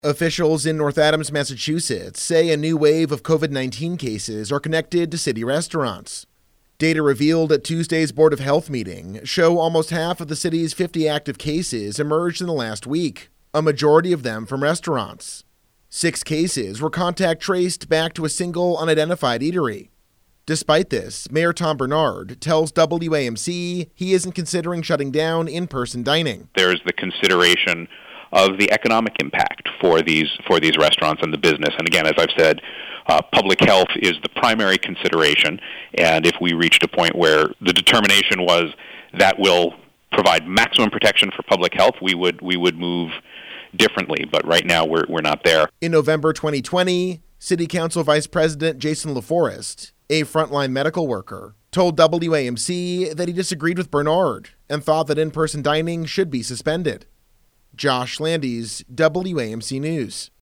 Officials in North Adams, Massachusetts say a new wave of COVID-19 cases are connected to city restaurants. Data revealed at Tuesday's Board of Health meeting show almost half of the city's 50 active cases emerged in the last week, a majority of them from restaurants. 6 cases were contact traced back to a single unidentified eatery. Despite this, Mayor Tom Bernard tells WAMC he isn't considering shutting down in-person dining. There's the consideration of the economic impact for these restaurants and the business. And again, as I've said, public health is the primary consideration. And if we reached a point where the determination was that will provide maximum protection for public health, we would move differently. But right now, we're not there. In November 2020, City Council Vice President Jason LaForest, a frontline medical worker, told WAMC that he disagreed with Bernard and thought that in-person dining should be suspended. Josh Landis, WAMC News.